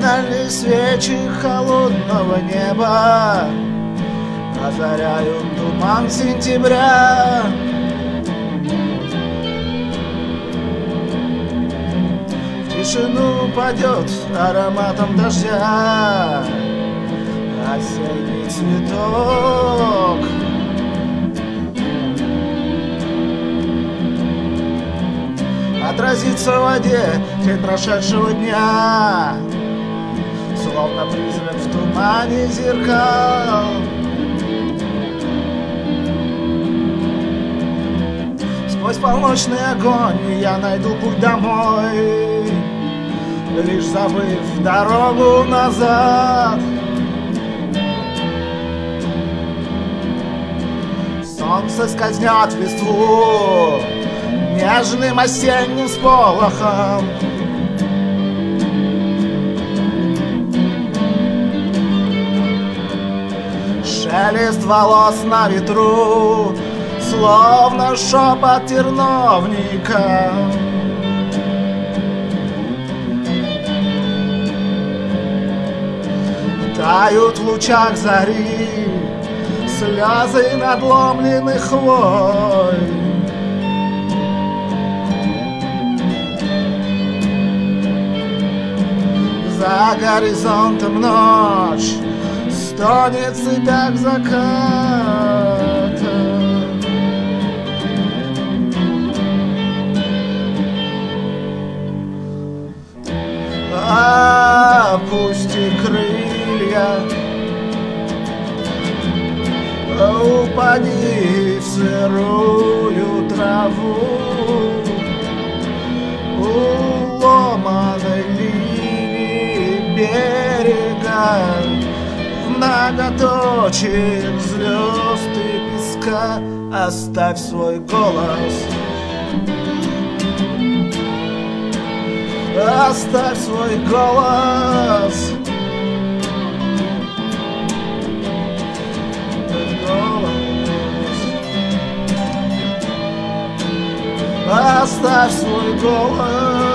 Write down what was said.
Сигнальные свечи холодного неба озаряют туман сентября. В тишину падет ароматом дождя осенний цветок. Отразится в воде тень прошедшего дня, словно призрак в тумане зеркал. Сквозь полночный огонь я найду путь домой, лишь забыв дорогу назад. Солнце скользнет в листву нежным осенним сполохом. Шелест волос на ветру, словно шепот терновника. Тают в лучах зари слезы надломленных хвой. За горизонтом ночь стонет в цепях заката. Опусти крылья, упади в сырую траву у ломаной линии берега, в многоточиях звезд и песка. Оставь свой голос, оставь свой голос. Оставь свой голос.